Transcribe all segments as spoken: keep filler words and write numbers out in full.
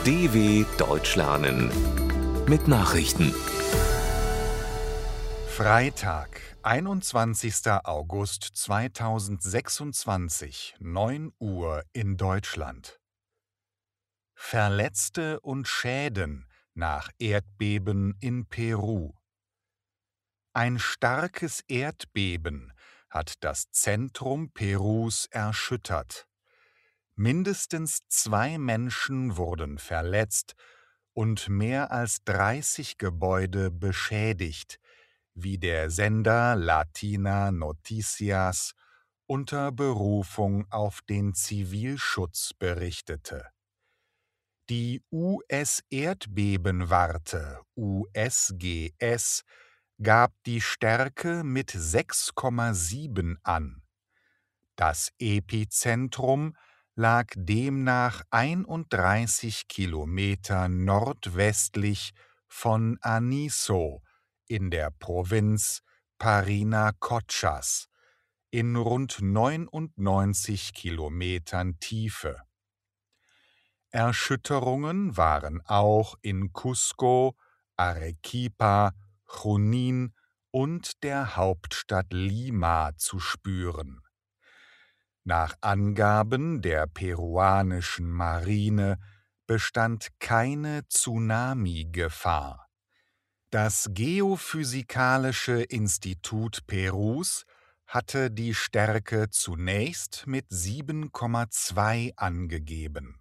D W Deutsch lernen mit Nachrichten. Freitag, einundzwanzigster August zweitausendsechsundzwanzig, neun Uhr in Deutschland. Verletzte und Schäden nach Erdbeben in Peru. Ein starkes Erdbeben hat das Zentrum Perus erschüttert. Mindestens zwei Menschen wurden verletzt und mehr als dreißig Gebäude beschädigt, wie der Sender Latina Noticias unter Berufung auf den Zivilschutz berichtete. Die U S-Erdbebenwarte U S G S gab die Stärke mit sechs Komma sieben an. Das Epizentrum lag demnach einunddreißig Kilometer nordwestlich von Aniso in der Provinz Parinacochas in rund neunundneunzig Kilometern Tiefe. Erschütterungen waren auch in Cusco, Arequipa, Junín und der Hauptstadt Lima zu spüren. Nach Angaben der peruanischen Marine bestand keine Tsunami-Gefahr. Das Geophysikalische Institut Perus hatte die Stärke zunächst mit sieben Komma zwei angegeben.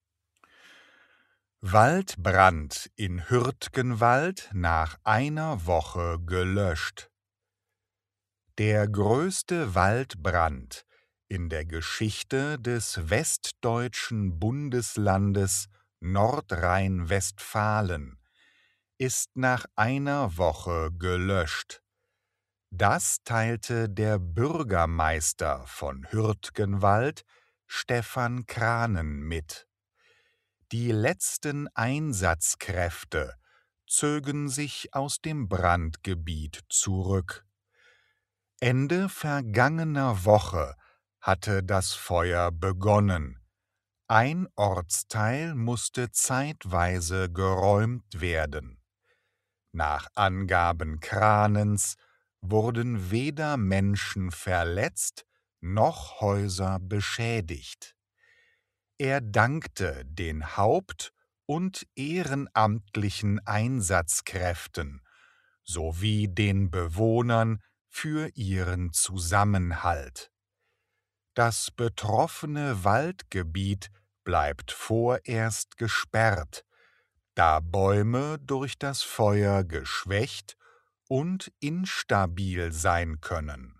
Waldbrand in Hürtgenwald nach einer Woche gelöscht. Der größte Waldbrand in der Geschichte des westdeutschen Bundeslandes Nordrhein-Westfalen ist nach einer Woche gelöscht. Das teilte der Bürgermeister von Hürtgenwald, Stefan Kranen, mit. Die letzten Einsatzkräfte zögen sich aus dem Brandgebiet zurück. Ende vergangener Woche hatte das Feuer begonnen. Ein Ortsteil musste zeitweise geräumt werden. Nach Angaben Kranens wurden weder Menschen verletzt noch Häuser beschädigt. Er dankte den Haupt- und ehrenamtlichen Einsatzkräften sowie den Bewohnern für ihren Zusammenhalt. Das betroffene Waldgebiet bleibt vorerst gesperrt, da Bäume durch das Feuer geschwächt und instabil sein können.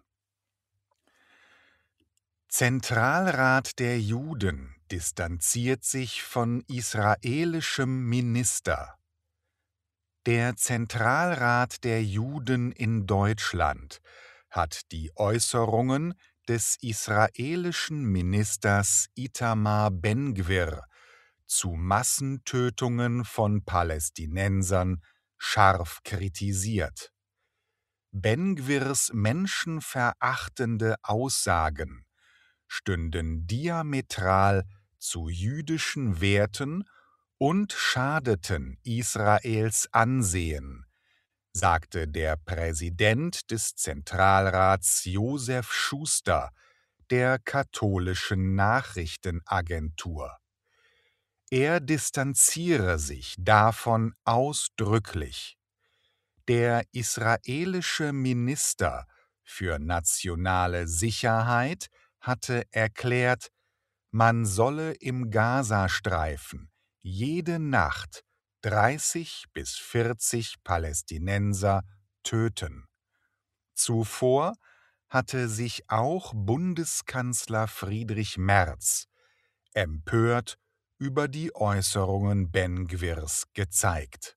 Zentralrat der Juden distanziert sich von israelischem Minister. Der Zentralrat der Juden in Deutschland hat die Äußerungen des israelischen Ministers Itamar Ben-Gvir zu Massentötungen von Palästinensern scharf kritisiert. Ben-Gvirs menschenverachtende Aussagen stünden diametral zu jüdischen Werten und schadeten Israels Ansehen, sagte der Präsident des Zentralrats Josef Schuster der katholischen Nachrichtenagentur. Er distanziere sich davon ausdrücklich. Der israelische Minister für nationale Sicherheit hatte erklärt, man solle im Gazastreifen jede Nacht dreißig bis vierzig Palästinenser töten. Zuvor hatte sich auch Bundeskanzler Friedrich Merz empört über die Äußerungen Ben-Gvirs gezeigt.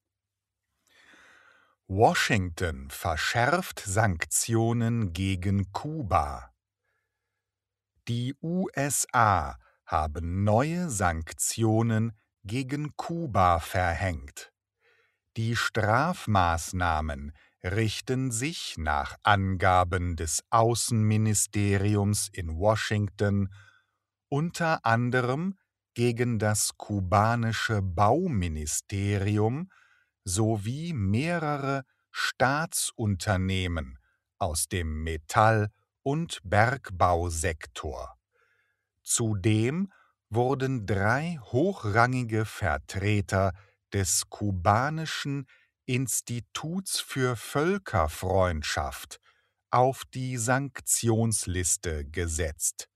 Washington verschärft Sanktionen gegen Kuba. Die U S A haben neue Sanktionen gegen Kuba verhängt. Die Strafmaßnahmen richten sich nach Angaben des Außenministeriums in Washington unter anderem gegen das kubanische Bauministerium sowie mehrere Staatsunternehmen aus dem Metall- und Bergbausektor. Zudem wurden drei hochrangige Vertreter des kubanischen Instituts für Völkerfreundschaft auf die Sanktionsliste gesetzt.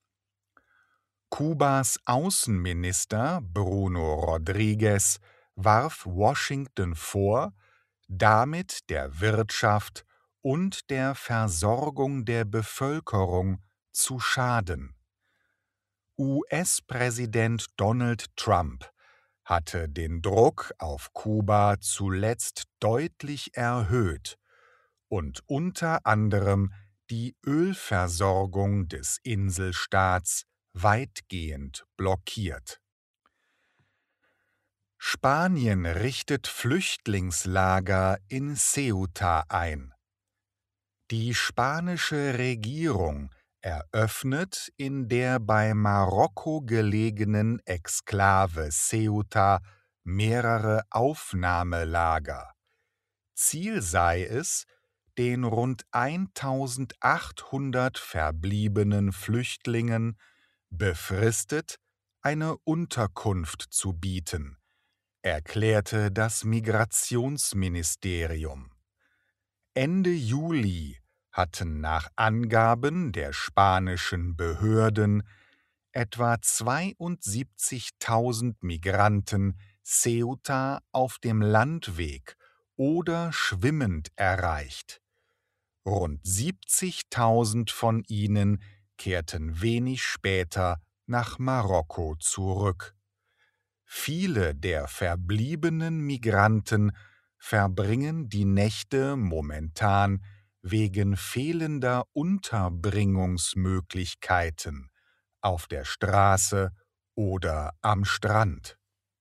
Kubas Außenminister Bruno Rodriguez warf Washington vor, damit der Wirtschaft und der Versorgung der Bevölkerung zu schaden. U S-Präsident Donald Trump hatte den Druck auf Kuba zuletzt deutlich erhöht und unter anderem die Ölversorgung des Inselstaats weitgehend blockiert. Spanien richtet Flüchtlingslager in Ceuta ein. Die spanische Regierung eröffnet in der bei Marokko gelegenen Exklave Ceuta mehrere Aufnahmelager. Ziel sei es, den rund eintausendachthundert verbliebenen Flüchtlingen befristet eine Unterkunft zu bieten, erklärte das Migrationsministerium. Ende Juli hatten nach Angaben der spanischen Behörden etwa zweiundsiebzigtausend Migranten Ceuta auf dem Landweg oder schwimmend erreicht. Rund siebzigtausend von ihnen kehrten wenig später nach Marokko zurück. Viele der verbliebenen Migranten verbringen die Nächte momentan wegen fehlender Unterbringungsmöglichkeiten auf der Straße oder am Strand.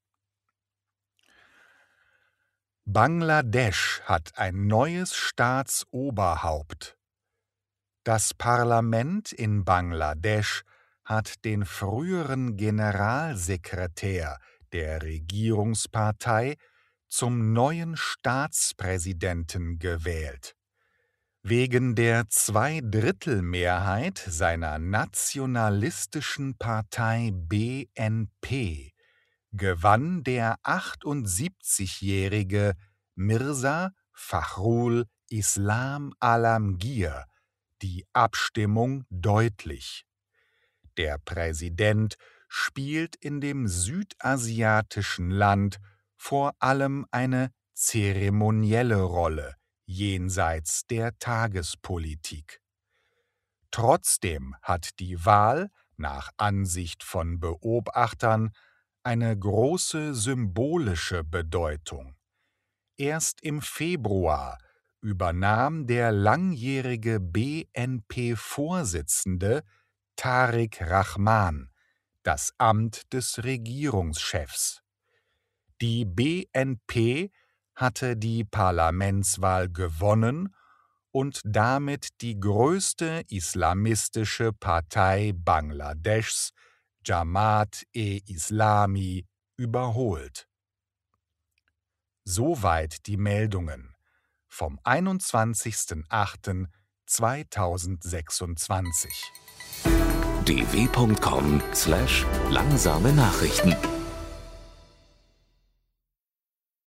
Bangladesch hat ein neues Staatsoberhaupt. Das Parlament in Bangladesch hat den früheren Generalsekretär der Regierungspartei zum neuen Staatspräsidenten gewählt. Wegen der Zweidrittelmehrheit seiner nationalistischen Partei B N P gewann der achtundsiebzigjährige Mirza Fakhrul Islam Alamgir die Abstimmung deutlich. Der Präsident spielt in dem südasiatischen Land vor allem eine zeremonielle Rolle jenseits der Tagespolitik. Trotzdem hat die Wahl nach Ansicht von Beobachtern eine große symbolische Bedeutung. Erst im Februar übernahm der langjährige B N P-Vorsitzende Tariq Rahman das Amt des Regierungschefs. Die B N P hatte die Parlamentswahl gewonnen und damit die größte islamistische Partei Bangladeschs, Jamaat-e-Islami, überholt. Soweit die Meldungen vom einundzwanzigsten achten zweitausendsechsundzwanzig. d w punkt com slash langsame Nachrichten